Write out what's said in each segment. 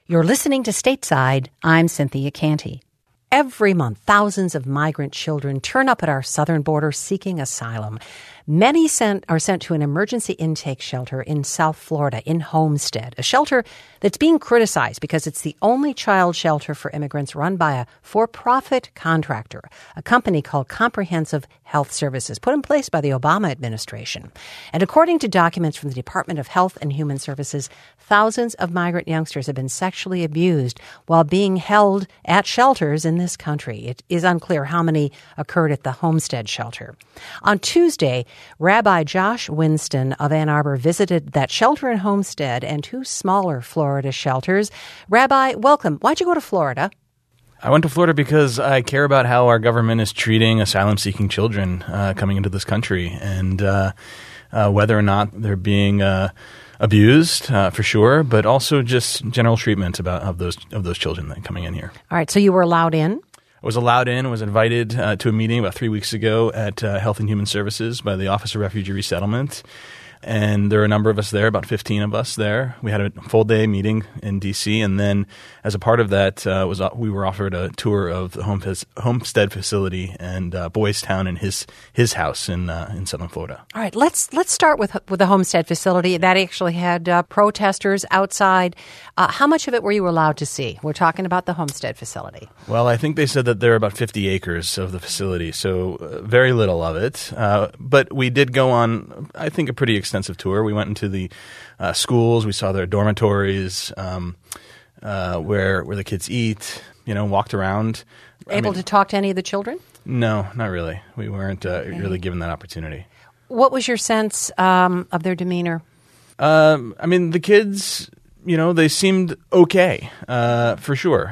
You're listening to Stateside. I'm Cynthia Canty. Every month, thousands of migrant children turn up at our southern border seeking asylum. Many are sent to an emergency intake shelter in South Florida, in Homestead, a shelter that's being criticized because it's the only child shelter for immigrants run by a for-profit contractor, a company called Comprehensive Health Services, put in place by the Obama administration. And according to documents from the Department of Health and Human Services, thousands of migrant youngsters have been sexually abused while being held at shelters in this country. It is unclear how many occurred at the Homestead shelter. On Tuesday, Rabbi Josh Winston of Ann Arbor visited that shelter in Homestead and two smaller Florida shelters. Rabbi, welcome. Why'd you go to Florida? I went to Florida because I care about how our government is treating asylum-seeking children coming into this country and whether or not they're being abused, for sure, but also just general treatment of those children that are coming in here. All right, so you were allowed in? I was allowed in, was invited to a meeting about 3 weeks ago at Health and Human Services by the Office of Refugee Resettlement. And there were a number of us there, about 15 of us there. We had a full day meeting in D.C. And then as a part of that, we were offered a tour of the Homestead facility and Boys Town and his house in Southern Florida. All right, let's start with the Homestead facility. That actually had protesters outside. How much of it were you allowed to see? We're talking about the Homestead facility. Well, I think they said that there are about 50 acres of the facility, so very little of it. But we did go on, I think, a pretty extensive tour. We went into the schools. We saw their dormitories, where the kids eat. Walked around. Able to talk to any of the children? No, not really. We weren't really given that opportunity. What was your sense of their demeanor? The kids, they seemed okay, for sure.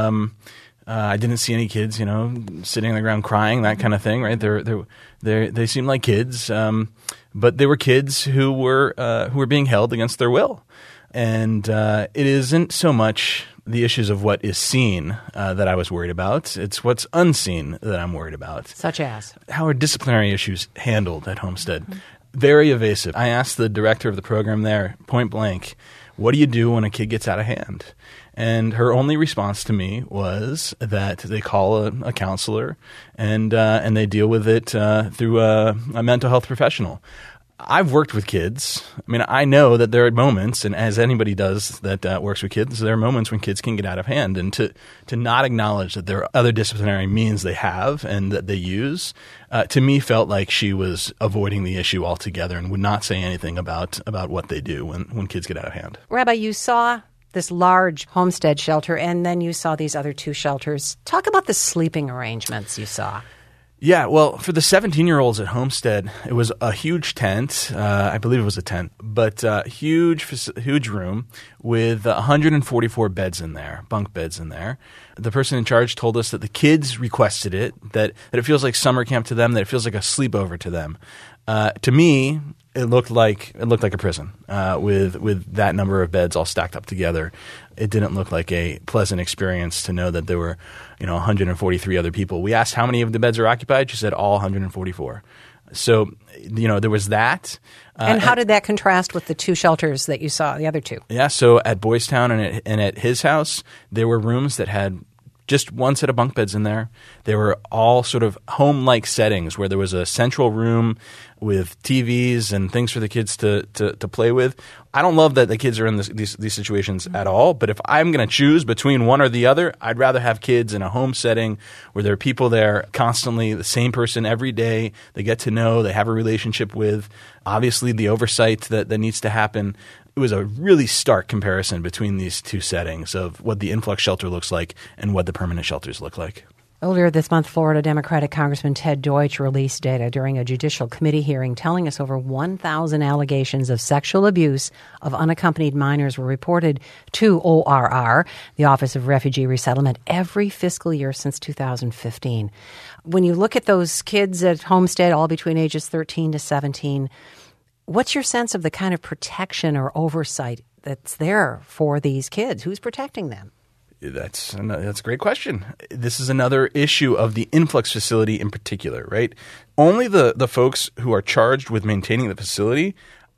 I didn't see any kids, sitting on the ground crying, that kind of thing, right? They seemed like kids, but they were kids who were being held against their will, and it isn't so much the issues of what is seen that I was worried about. It's what's unseen that I'm worried about. Such as? How are disciplinary issues handled at Homestead? Mm-hmm. Very evasive. I asked the director of the program there, point blank, what do you do when a kid gets out of hand? And her only response to me was that they call a counselor and they deal with it through a mental health professional. I've worked with kids. I know that there are moments, and as anybody does that works with kids, there are moments when kids can get out of hand. And to not acknowledge that there are other disciplinary means they have and that they use, to me felt like she was avoiding the issue altogether and would not say anything about what they do when kids get out of hand. Rabbi, you saw this large Homestead shelter, and then you saw these other two shelters. Talk about the sleeping arrangements you saw. Yeah, well, for the 17-year-olds at Homestead, it was a huge tent. I believe it was a tent, but huge room with 144 beds in there, bunk beds in there. The person in charge told us that the kids requested it, that it feels like summer camp to them, that it feels like a sleepover to them. To me, it looked like a prison with that number of beds all stacked up together. It didn't look like a pleasant experience to know that there were 143 other people. We asked how many of the beds are occupied. She said all 144. So there was that. And how did that contrast with the two shelters that you saw, the other two? Yeah, so at Boys Town and at his house, there were rooms that had just one set of bunk beds in there. They were all sort of home-like settings where there was a central room with TVs and things for the kids to play with. I don't love that the kids are in these situations at all, but if I'm going to choose between one or the other, I'd rather have kids in a home setting where there are people there constantly, the same person every day, they get to know, they have a relationship with, obviously the oversight that needs to happen. It was a really stark comparison between these two settings of what the influx shelter looks like and what the permanent shelters look like. Earlier this month, Florida Democratic Congressman Ted Deutsch released data during a judicial committee hearing telling us over 1,000 allegations of sexual abuse of unaccompanied minors were reported to ORR, the Office of Refugee Resettlement, every fiscal year since 2015. When you look at those kids at Homestead, all between ages 13 to 17, what's your sense of the kind of protection or oversight that's there for these kids? Who's protecting them? That's a great question. This is another issue of the influx facility in particular, right? Only the folks who are charged with maintaining the facility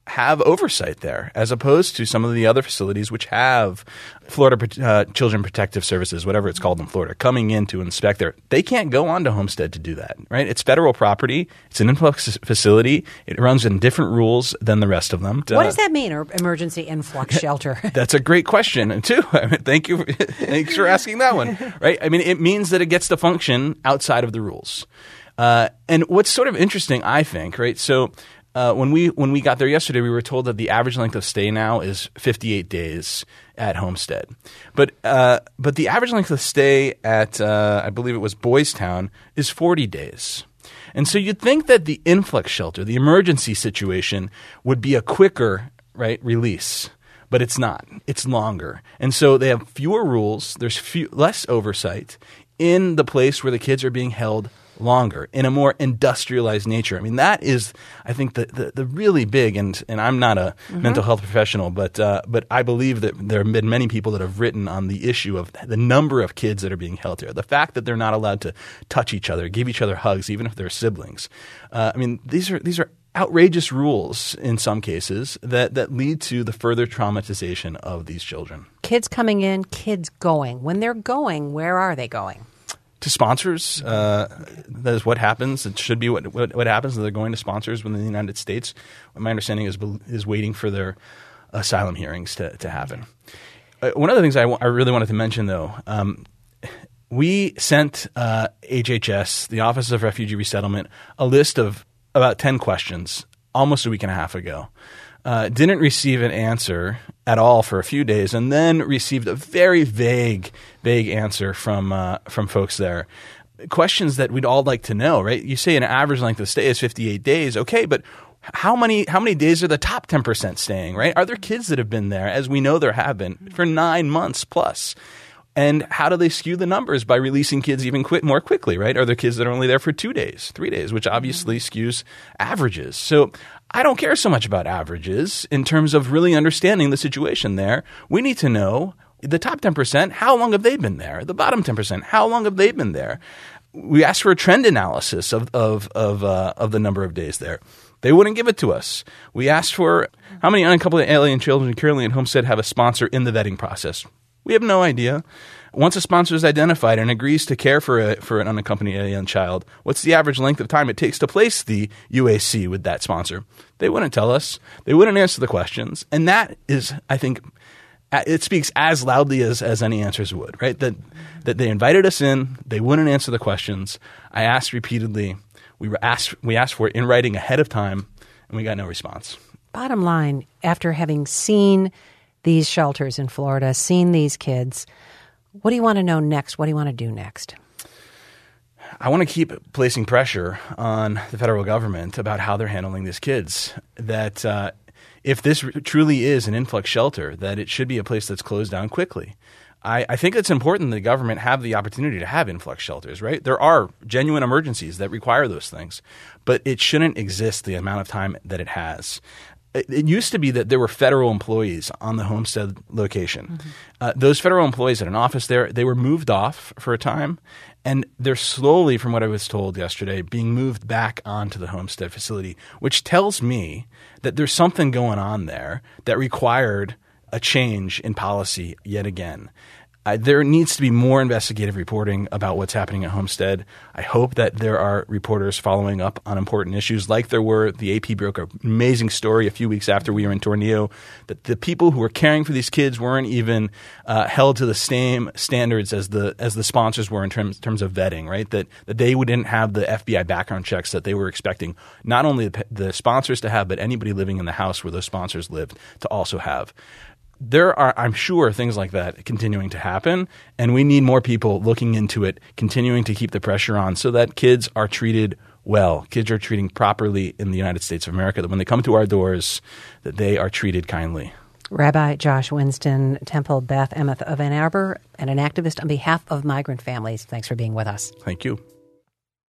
have oversight there, as opposed to some of the other facilities which have Florida Children Protective Services, whatever it's called in Florida, coming in to inspect there. They can't go onto Homestead to do that, right? It's federal property. It's an influx facility. It runs in different rules than the rest of them. What does that mean, or emergency influx shelter? That's a great question, too. I mean, thank you. Thanks for asking that one, right? I mean, it means that it gets to function outside of the rules. And what's sort of interesting, I think, right? So when we got there yesterday, we were told that the average length of stay now is 58 days at Homestead. But the average length of stay at, I believe it was Boys Town, is 40 days. And so you'd think that the influx shelter, the emergency situation, would be a quicker, right, release. But it's not. It's longer. And so they have fewer rules. There's less oversight in the place where the kids are being held longer, in a more industrialized nature. I mean, that is, I think, the really big, and I'm not a mental health professional, but I believe that there have been many people that have written on the issue of the number of kids that are being held here. The fact that they're not allowed to touch each other, give each other hugs, even if they're siblings. I mean, these are outrageous rules in some cases that lead to the further traumatization of these children. Kids coming in, kids going. When they're going, where are they going? To sponsors. That is what happens. It should be what happens. They're going to sponsors within the United States. My understanding is waiting for their asylum hearings to happen. One of the things I really wanted to mention, though, we sent HHS, the Office of Refugee Resettlement, a list of about 10 questions almost a week and a half ago. Didn't receive an answer at all for a few days, and then received a very vague answer from folks there. Questions that we'd all like to know, right? You say an average length of stay is 58 days. Okay, but how many days are the top 10% staying, right? Are there kids that have been there, as we know there have been, for 9 months plus? And how do they skew the numbers by releasing kids even more quickly, right? Are there kids that are only there for 2 days, 3 days, which obviously skews averages? So I don't care so much about averages in terms of really understanding the situation there. We need to know the top 10%, how long have they been there? The bottom 10%, how long have they been there? We asked for a trend analysis of the number of days there. They wouldn't give it to us. We asked for how many uncoupled alien children currently in Homestead have a sponsor in the vetting process. We have no idea. Once a sponsor is identified and agrees to care for an unaccompanied alien child, what's the average length of time it takes to place the UAC with that sponsor? They wouldn't tell us. They wouldn't answer the questions. And that is, I think, it speaks as loudly as any answers would, right? That they invited us in. They wouldn't answer the questions. I asked repeatedly. We asked for it in writing ahead of time, and we got no response. Bottom line, after having seen these shelters in Florida, seen these kids, what do you want to know next? What do you want to do next? I want to keep placing pressure on the federal government about how they're handling these kids. That if this truly is an influx shelter, that it should be a place that's closed down quickly. I think it's important the government have the opportunity to have influx shelters, right? There are genuine emergencies that require those things, but it shouldn't exist the amount of time that it has. It used to be that there were federal employees on the Homestead location. Mm-hmm. Those federal employees had an office there. They were moved off for a time, and they're slowly, from what I was told yesterday, being moved back onto the Homestead facility, which tells me that there's something going on there that required a change in policy yet again. There needs to be more investigative reporting about what's happening at Homestead. I hope that there are reporters following up on important issues like there were. The AP broke an amazing story a few weeks after we were in Tornillo that the people who were caring for these kids weren't even held to the same standards as the sponsors were in terms of vetting, right? That they didn't have the FBI background checks that they were expecting not only the sponsors to have, but anybody living in the house where those sponsors lived to also have. There are, I'm sure, things like that continuing to happen, and we need more people looking into it, continuing to keep the pressure on so that kids are treated well. Kids are treated properly in the United States of America, that when they come to our doors, that they are treated kindly. Rabbi Josh Winston, Temple Beth Emeth of Ann Arbor, and an activist on behalf of migrant families. Thanks for being with us. Thank you.